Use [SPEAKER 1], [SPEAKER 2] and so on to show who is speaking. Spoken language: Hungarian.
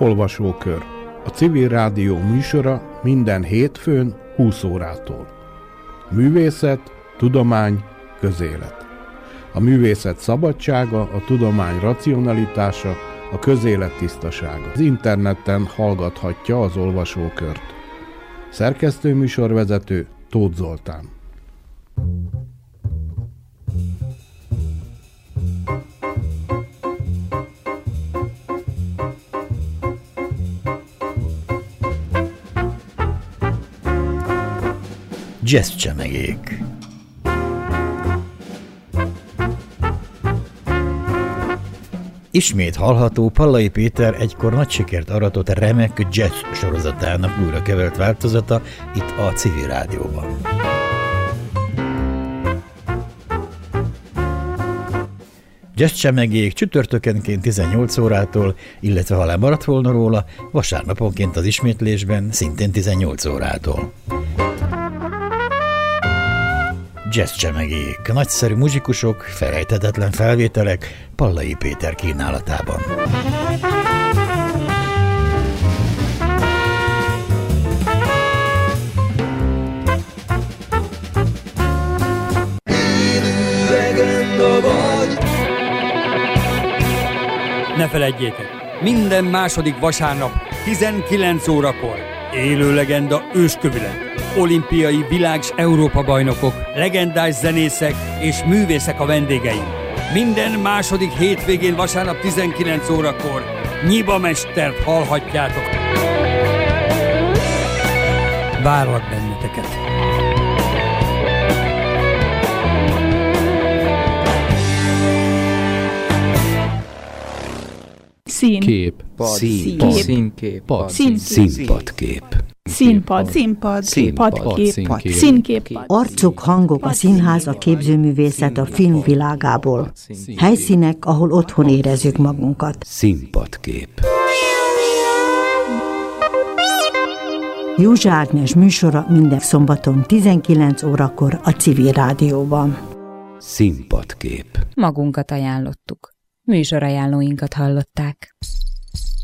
[SPEAKER 1] Olvasókör, a civil rádió műsora minden hétfőn 20 órától. Művészet, tudomány, közélet. A művészet szabadsága, a tudomány racionalitása, a közélet tisztasága. Az interneten hallgathatja az Olvasókört. Szerkesztő műsorvezető Tóth Zoltán.
[SPEAKER 2] Jazzcsemegék. Ismét hallható Pallai Péter egykor nagy sikert aratott remek jazz sorozatának újra kevert változata itt a Civil Rádióban. Jazzcsemegék csütörtökenként 18 órától, illetve ha lemaradt volna róla, vasárnaponként az ismétlésben szintén 18 órától. Jazzcsemegék, nagyszerű muzsikusok, felejthetetlen felvételek Pallai Péter kínálatában.
[SPEAKER 3] Ne feledjétek, minden második vasárnap 19 órakor élő legenda őskövület. Olimpiai világ- és Európa-bajnokok, legendás zenészek és művészek a vendégeim. Minden második hétvégén vasárnap 19 órakor Nyiba mestert hallhatjátok. Várlak benneteket!
[SPEAKER 4] Színkép. Színkép.
[SPEAKER 5] Arcok, hangok, a színház, a képzőművészet a filmvilágából. Helyszínek, ahol otthon érezzük magunkat.
[SPEAKER 6] Színpadkép.
[SPEAKER 5] Józsa Ágnes műsora minden szombaton 19 órakor a Civil Rádióban.
[SPEAKER 6] Színpadkép.
[SPEAKER 7] Magunkat ajánlottuk. Műsorajánlóinkat hallották.